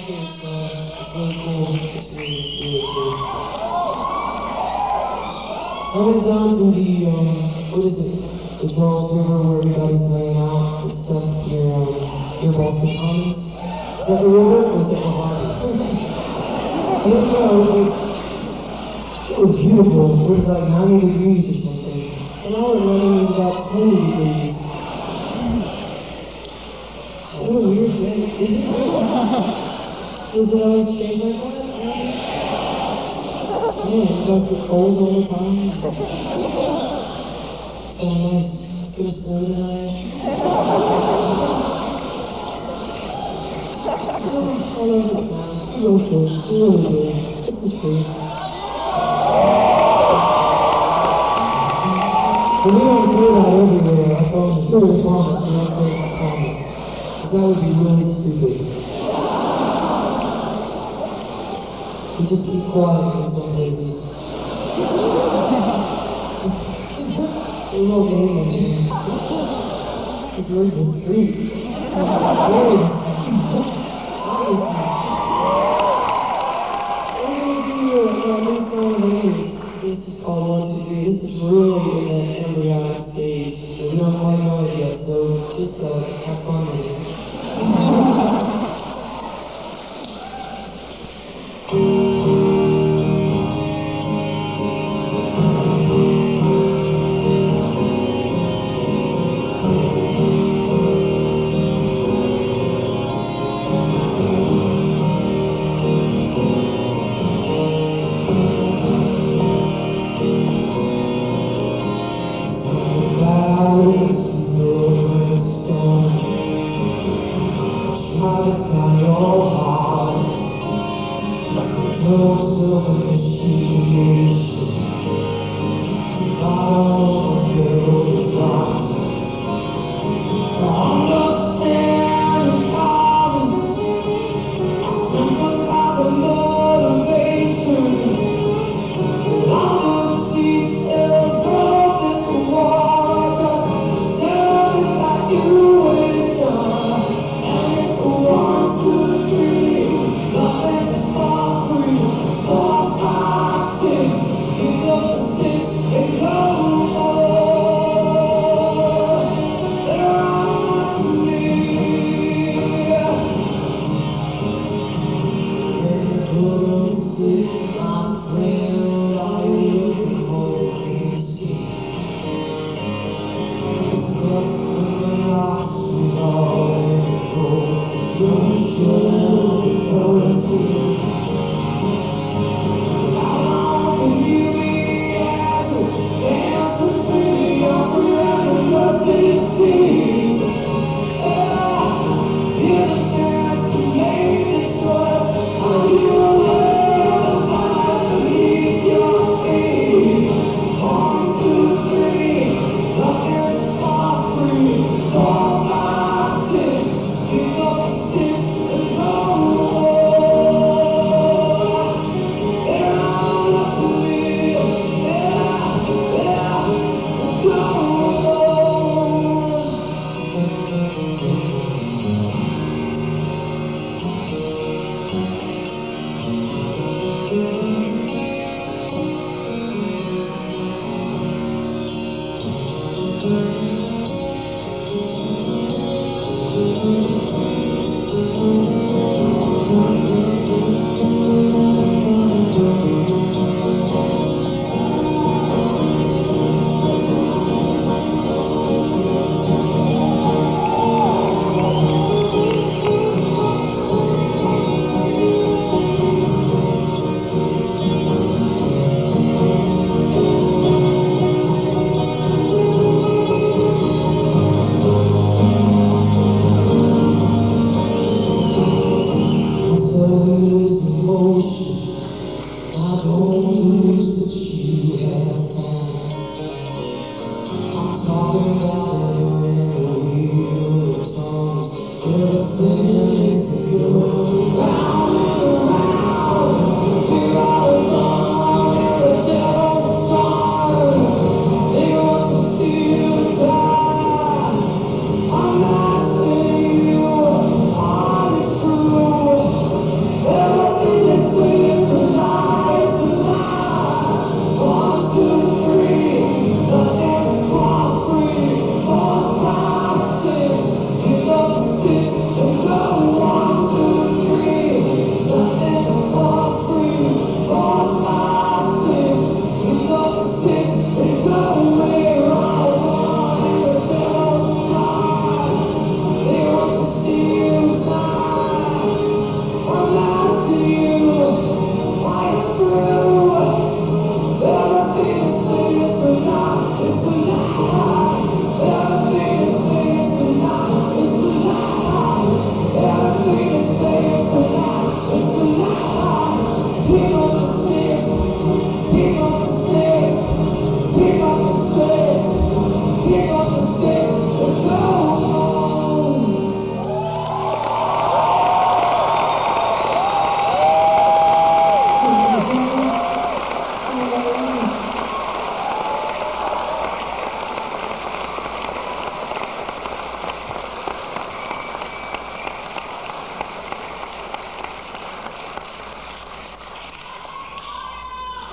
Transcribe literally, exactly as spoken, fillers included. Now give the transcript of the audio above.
think it's, uh, it's really cool. It's really, really cool. I've been down to the, um, what is it? The Charles River where everybody's laying out and stuff near, um, near Boston Commons. Is that the river or is that the harbor? I don't know. Like, it was beautiful. It was like ninety degrees or something. And all it running was about twenty degrees. What a weird day, isn't it? Does it always change like that? Man, you guys get cold all the time. It's kind of nice. It's gonna snow tonight. Oh, I love this song. I love it. I really do. It's the truth. But we don't say that everywhere. I promise. Sure, we promise. We don't say I promise. Because that would be really stupid. We just keep quiet in some places. There's no game in here. This word's a street. Words. Obviously. I'm gonna do a new song of English. This is called One, Two, Three. This is really